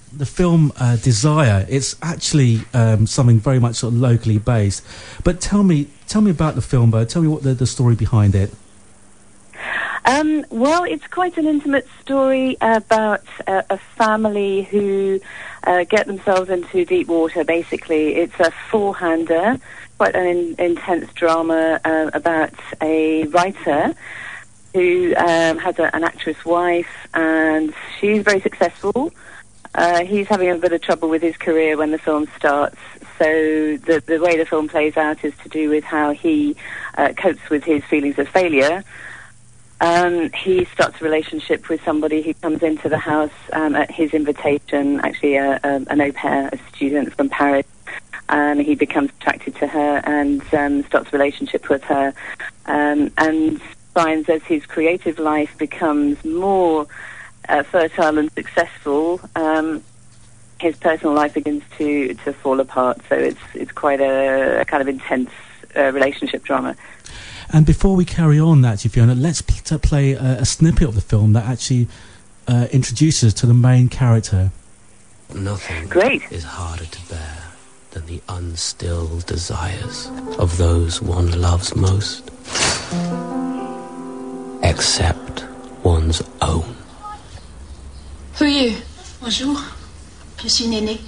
the film Desire, it's actually something very much sort of locally based. But tell me about the film, Bo. Tell me what the story behind it. Well, it's quite an intimate story about a family who get themselves into deep water, basically. It's a four-hander, quite an intense drama about a writer who has an actress wife, and she's very successful. He's having a bit of trouble with his career when the film starts. So the way the film plays out is to do with how he copes with his feelings of failure. He starts a relationship with somebody who comes into the house at his invitation, actually an au pair, a student from Paris. He becomes attracted to her and starts a relationship with her, and finds as his creative life becomes more fertile and successful, his personal life begins to fall apart. So it's quite a kind of intense relationship drama. And before we carry on, actually, Fiona, let's play a snippet of the film that actually introduces to the main character. Nothing Great. is harder to bear than the unstilled desires of those one loves most, except one's own. Who are you? Bonjour. Je suis Néné.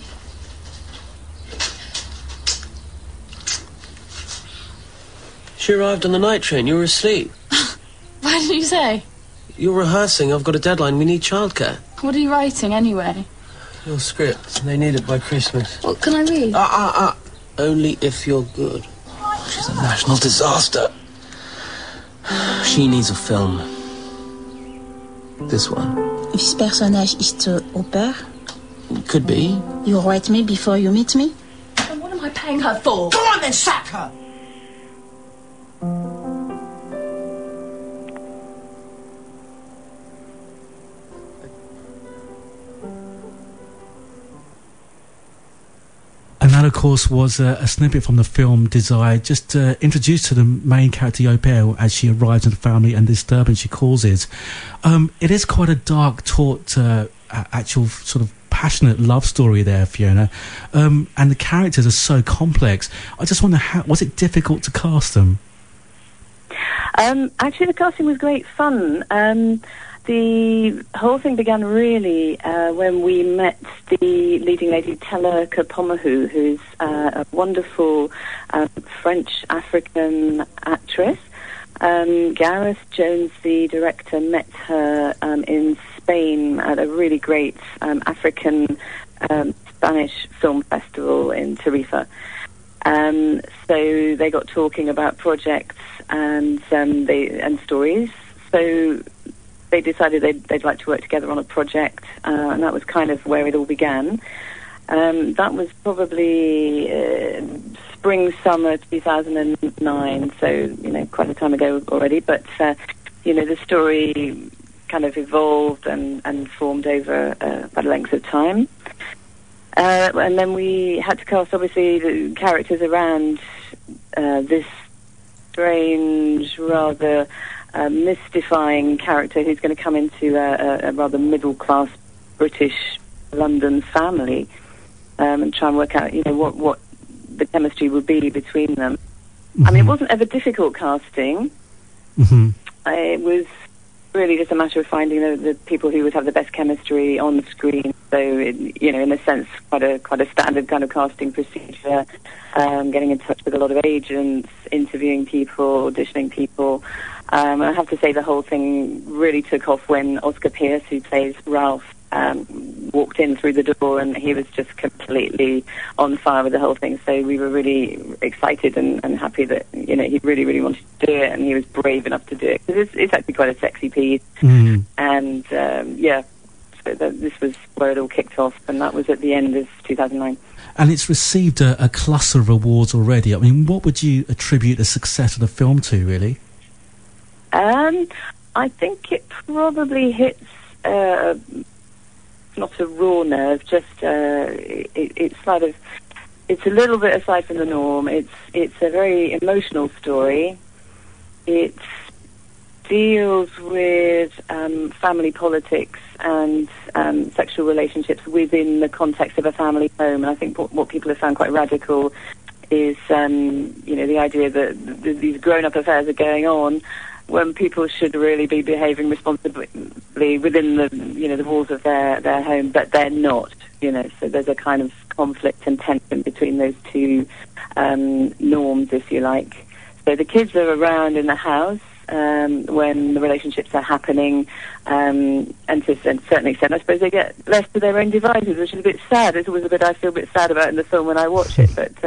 She arrived on the night train. You were asleep. Why didn't you say? You're rehearsing. I've got a deadline. We need childcare. What are you writing, anyway? Your script. They need it by Christmas. What can I read? Only if you're good. She's a national disaster. She needs a film. This one. This personnage is au pair? Could be. You write me before you meet me? And what am I paying her for? Go on then, sack her! And that, of course, was a snippet from the film Desire, just introduced to the main character, Au Pair, as she arrives in the family and the disturbance she causes. It is quite a dark, taut, actual sort of passionate love story there, Fiona. And the characters are so complex. I just wonder, was it difficult to cast them? Actually, the casting was great fun. The whole thing began really when we met the leading lady, Tella Kopomahu, who's a wonderful French-African actress. Gareth Jones, the director, met her in Spain at a really great African Spanish film festival in Tarifa. So they got talking about projects and stories. So they decided they'd like to work together on a project, and that was kind of where it all began. That was probably spring, summer 2009, so, quite a time ago already. But, the story kind of evolved and formed over about a length of time. And then we had to cast, obviously, the characters around this strange, rather mystifying character who's going to come into a rather middle-class British London family and try and work out, what the chemistry would be between them. Mm-hmm. I mean, it wasn't ever difficult casting. Mm-hmm. It was really just a matter of finding the people who would have the best chemistry on the screen. So, in a sense, quite a standard kind of casting procedure. Getting in touch with a lot of agents, interviewing people, auditioning people. I have to say the whole thing really took off when Oscar Pearce, who plays Ralph, walked in through the door, and he was just completely on fire with the whole thing. So we were really excited and happy that, he really, really wanted to do it, and he was brave enough to do it. Because it's actually quite a sexy piece. Mm. And, so this was where it all kicked off, and that was at the end of 2009. And it's received a cluster of awards already. I mean, what would you attribute the success of the film to, really? I think it probably hits not a raw nerve, just it's sort of, it's a little bit aside from the norm. It's a very emotional story. It's deals with family politics and sexual relationships within the context of a family home. And I think what people have found quite radical is, the idea that these grown-up affairs are going on when people should really be behaving responsibly within the walls of their home, but they're not. So there's a kind of conflict and tension between those two norms, if you like. So the kids are around in the house when the relationships are happening, and to a certain extent, I suppose they get left to their own devices, which is a bit sad. It's always a bit I feel a bit sad about in the film when I watch it, but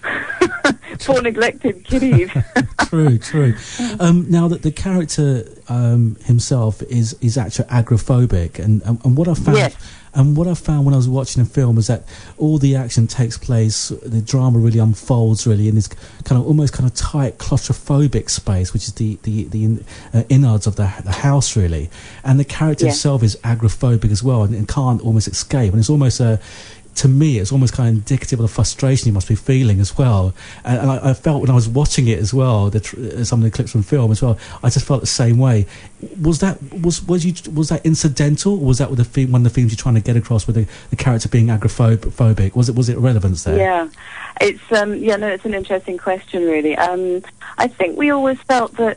poor neglected kiddies. True. Now that the character himself is actually agoraphobic, and what I found. Yes. And what I found when I was watching the film is that all the action takes place, the drama really unfolds really in this kind of almost kind of tight claustrophobic space, which is the innards of the house really. And the character itself is agoraphobic as well, and can't almost escape. And it's almost to me, it's almost kind of indicative of the frustration he must be feeling as well. And I felt when I was watching it as well, some of the clips from film as well, I just felt the same way. Was that incidental, or was that with one of the themes you're trying to get across with the character being agoraphobic? Was it relevance there? Yeah, it's it's an interesting question, really. I think we always felt that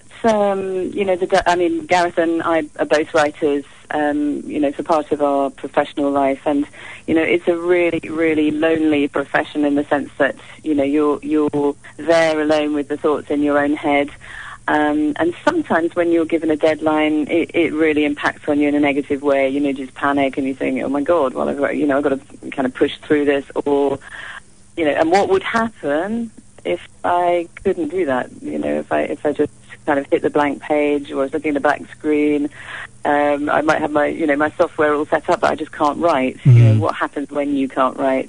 Gareth and I are both writers. For part of our professional life, and it's a really, really lonely profession in the sense that you're there alone with the thoughts in your own head, and sometimes when you're given a deadline, it really impacts on you in a negative way. You just panic and you think, oh my God, well I've got to kind of push through this, or and what would happen if I couldn't do that? If I just kind of hit the blank page, or I was looking at the black screen. I might have my software all set up, but I just can't write. Mm-hmm. What happens when you can't write?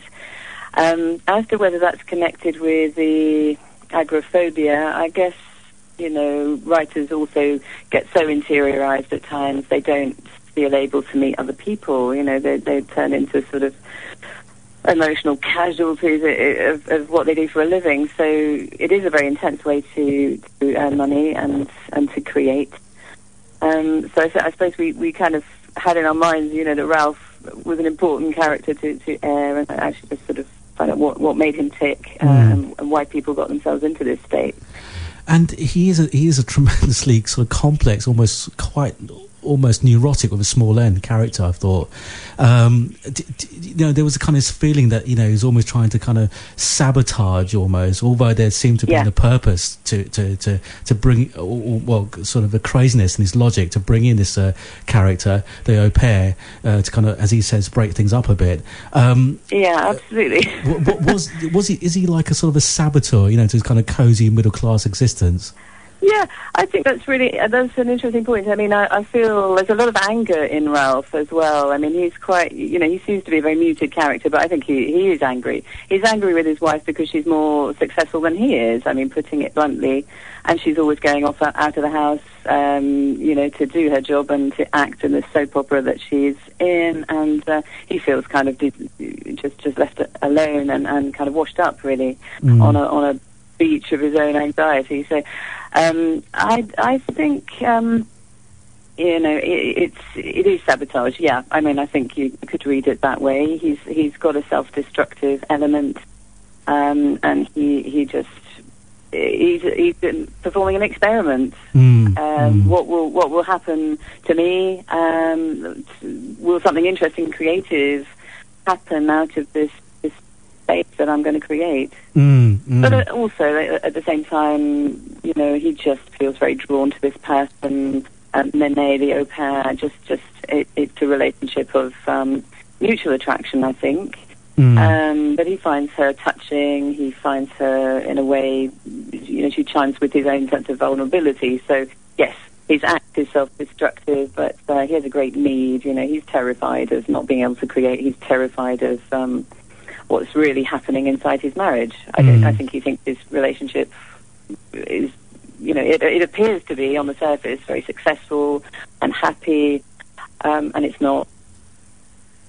As to whether that's connected with the agoraphobia, I guess, writers also get so interiorized at times they don't feel able to meet other people. They turn into sort of emotional casualties of what they do for a living. So it is a very intense way to earn money and to create. So I suppose we kind of had in our minds, that Ralph was an important character to air, and actually just sort of find out what made him tick, and why people got themselves into this state. And he is a tremendously sort of complex, almost neurotic with a small n character, I thought. There was a kind of feeling that he's almost trying to kind of sabotage almost, although there seemed to be a purpose to bring, sort of a craziness in his logic to bring in this character, the au pair, to kind of, as he says, break things up a bit. Absolutely. Is he like a sort of a saboteur, to his kind of cozy middle class existence? Yeah, I think that's an interesting point. I mean, I feel there's a lot of anger in Ralph as well. I mean, he's quite, he seems to be a very muted character, but I think he is angry. He's angry with his wife because she's more successful than he is, I mean, putting it bluntly, and she's always going off out of the house, to do her job and to act in the soap opera that she's in, and he feels kind of just left alone and kind of washed up, really, on a beach of his own anxiety. So I think it is sabotage. Yeah, I mean, I think you could read it that way. He's got a self-destructive element, and he's performing an experiment. What will happen to me? Will something interesting, creative happen out of this space that I'm going to create? But also, at the same time, he just feels very drawn to this person, Nene, the au pair. It's a relationship of mutual attraction, I think. But he finds her touching. He finds her in a way, she chimes with his own sense of vulnerability. So yes, his act is self-destructive, but he has a great need. He's terrified of not being able to create. He's terrified of what's really happening inside his marriage. I think he thinks his relationship is, it appears to be on the surface very successful and happy, and it's not.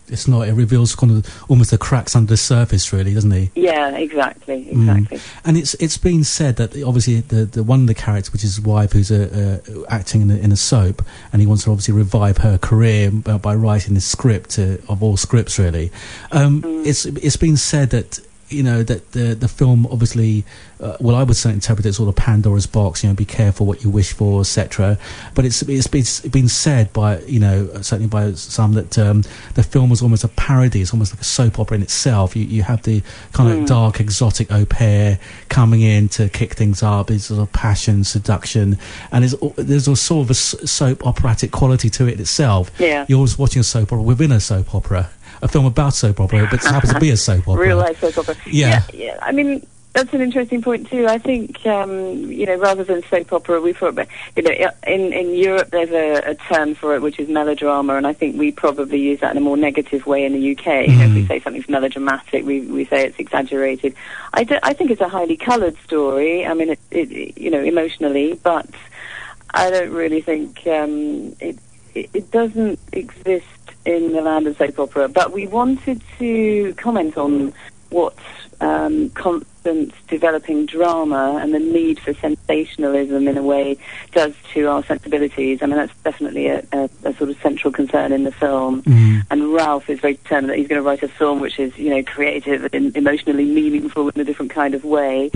it's not. It reveals kind of almost the cracks under the surface, really, doesn't he? Yeah, exactly. And it's been said that obviously the one of the characters, which is his wife, who's acting in a soap, and he wants to obviously revive her career by writing this script of all scripts, really. It's been said that, you know, that the film obviously, well, I would certainly interpret it as sort of Pandora's box, you know, be careful what you wish for, etc. But it's been said by, you know, certainly by some that the film was almost a parody. It's almost like a soap opera in itself. You have the kind of dark, exotic au pair coming in to kick things up. It's sort of passion, seduction, and there's a sort of a soap operatic quality to it itself. Yeah, you're always watching a soap opera within a soap opera. A film about soap opera, but it happens to be a soap opera. Real life soap opera. Yeah. I mean, that's an interesting point too. I think, you know, rather than soap opera, we thought, you know, in Europe there's a term for it which is melodrama, and I think we probably use that in a more negative way in the UK. You know, if we say something's melodramatic, we say it's exaggerated. I think it's a highly coloured story. I mean, it you know, emotionally, but I don't really think it doesn't exist in the land of soap opera. But we wanted to comment on what constant developing drama and the need for sensationalism in a way does to our sensibilities. I mean, that's definitely a sort of central concern in the film. And Ralph is very determined that he's going to write a film which is, you know, creative and emotionally meaningful in a different kind of way.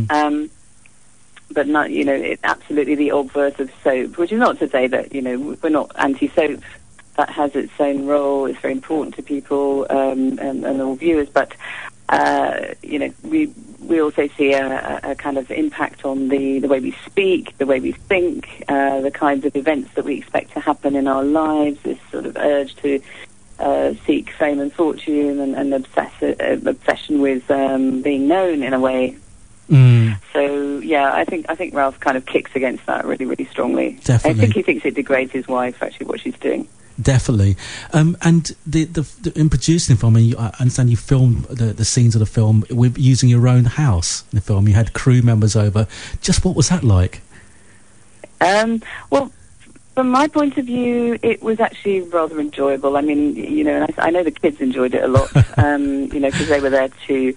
But not, you know, absolutely the obverse of soap, which is not to say that, you know, we're not anti-soap. That has its own role. It's very important to people and all viewers. But you know, we also see a kind of impact on the way we speak, the way we think, the kinds of events that we expect to happen in our lives. This sort of urge to seek fame and fortune and obsession with being known in a way. So yeah, I think Ralph kind of kicks against that really, really strongly. Definitely. I think he thinks it degrades his wife, actually, what she's doing. Definitely. And the in producing the film, I understand you filmed the scenes of the film with using your own house in the film. You had crew members over. Just what was that like? Well, from my point of view, it was actually rather enjoyable. I mean, you know, and I know the kids enjoyed it a lot, you know, because they were there too.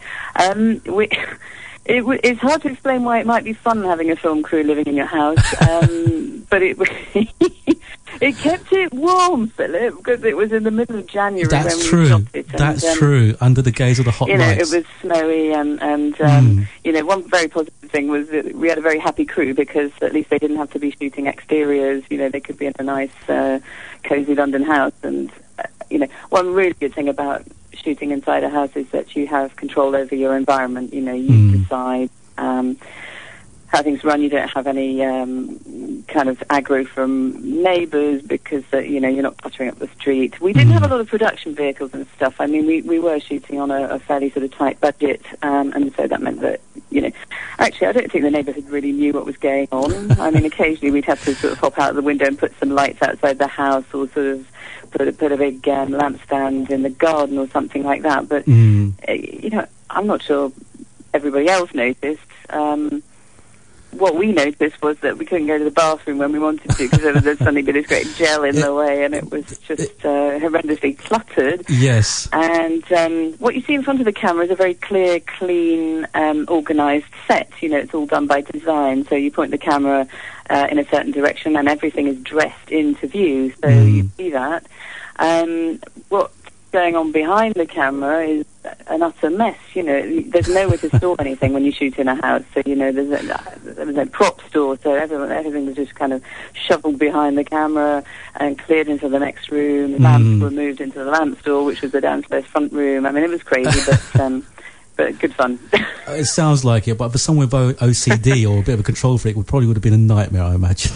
It's hard to explain why it might be fun having a film crew living in your house, but it kept it warm, Philip, because it was in the middle of January when we shot it. That's true. Under the gaze of the hot lights. It was snowy, and you know, one very positive thing was that we had a very happy crew because at least they didn't have to be shooting exteriors. You know, they could be in a nice, cosy London house, and you know, one really good thing about shooting inside a house is that you have control over your environment. You know, you decide how things run. You don't have any kind of aggro from neighbours because you know, you're not cluttering up the street. We didn't have a lot of production vehicles and stuff. I mean, we were shooting on a fairly sort of tight budget, and so that meant that, you know, actually I don't think the neighbourhood really knew what was going on. I mean, occasionally we'd have to sort of hop out of the window and put some lights outside the house, or sort of put a big lampstand in the garden or something like that. But you know, I'm not sure everybody else noticed. What we noticed was that we couldn't go to the bathroom when we wanted to because there'd suddenly be this great gel in the way, and it was just horrendously cluttered. Yes. And what you see in front of the camera is a very clear, clean, organised set. You know, it's all done by design. So you point the camera in a certain direction, and everything is dressed into view. So you see that. What's going on behind the camera is an utter mess. You know, there's nowhere to store anything when you shoot in a house. So, you know, there was no prop store, so everything was just kind of shoveled behind the camera and cleared into the next room. Lamps were moved into the lamp store, which was the downstairs front room. I mean, it was crazy, but good fun. It sounds like it, but for someone with OCD or a bit of a control freak, it probably would have been a nightmare, I imagine.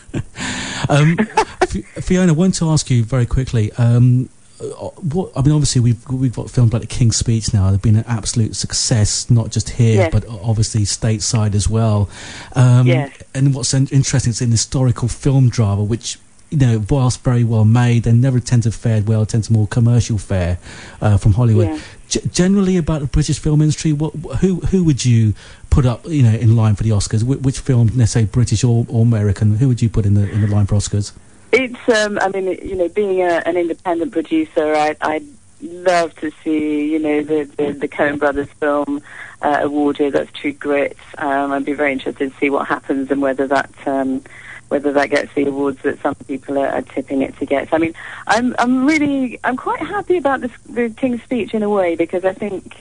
Fiona, I want to ask you very quickly, obviously we've got films like The King's Speech now. They've been an absolute success, not just here, but obviously stateside as well. And what's interesting, it's an historical film drama, which, you know, whilst very well made, they never tend to fare well, tend to more commercial fare from Hollywood. Yeah. Generally, about the British film industry, who would you put up, you know, in line for the Oscars? Which film, let's say British or American, who would you put in the line for Oscars? It's, I mean, you know, being an independent producer, I love to see, you know, the Coen Brothers film awarded. That's True Grit. I'd be very interested to see what happens and whether that gets the awards that some people are tipping it to get. I mean, I'm quite happy about the King's Speech in a way, because I think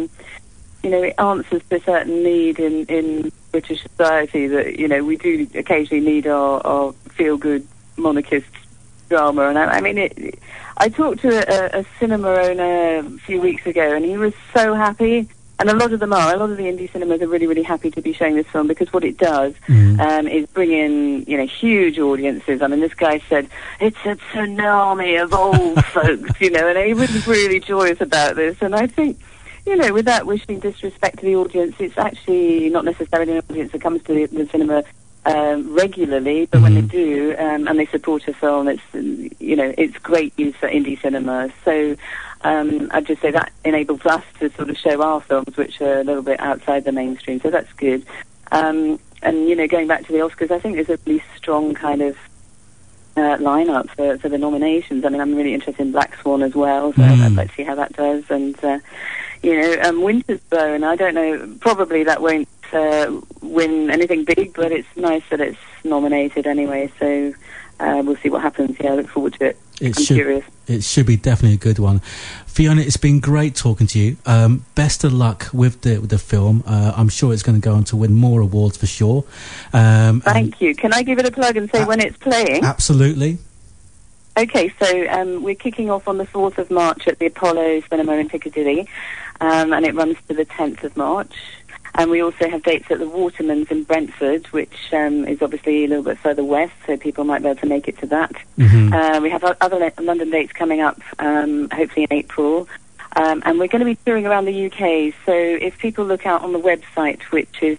you know, it answers to a certain need in British society that, you know, we do occasionally need our feel-good monarchist drama. And I mean, I talked to a cinema owner a few weeks ago, and he was so happy. And a lot of the indie cinemas are really, really happy to be showing this film, because what it does is bring in, you know, huge audiences. I mean, this guy said, it's a tsunami of old folks, you know, and he was really joyous about this. And I think, you know, without wishing disrespect to the audience, it's actually not necessarily an audience that comes to the cinema regularly, but when they do, and they support a film, it's, you know, it's great news for indie cinema. So I'd just say that enables us to sort of show our films, which are a little bit outside the mainstream. So that's good. And, you know, going back to the Oscars, I think there's a really strong kind of lineup for the nominations. I mean, I'm really interested in Black Swan as well, so I'd like to see how that does. And, you know, Winter's Bone, I don't know, probably that won't win anything big, but it's nice that it's nominated anyway, so we'll see what happens. Yeah, I look forward to it. I'm curious. It should be definitely a good one. Fiona, it's been great talking to you. Best of luck with the film. I'm sure it's going to go on to win more awards for sure. Thank you. Can I give it a plug and say when it's playing? Absolutely. Okay, so we're kicking off on the 4th of March at the Apollo Cinema in Piccadilly, and it runs to the 10th of March. And we also have dates at the Watermans in Brentford, which is obviously a little bit further west, so people might be able to make it to that. We have other London dates coming up, hopefully in April. And we're going to be touring around the UK, so if people look out on the website, which is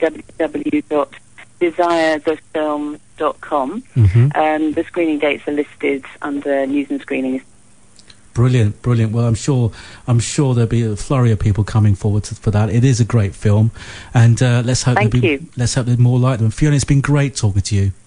www.desirethefilm.com, the screening dates are listed under news and screenings. Brilliant. Well, I'm sure there'll be a flurry of people coming forward for that. It is a great film, and let's hope there's more like them. Fiona, it's been great talking to you.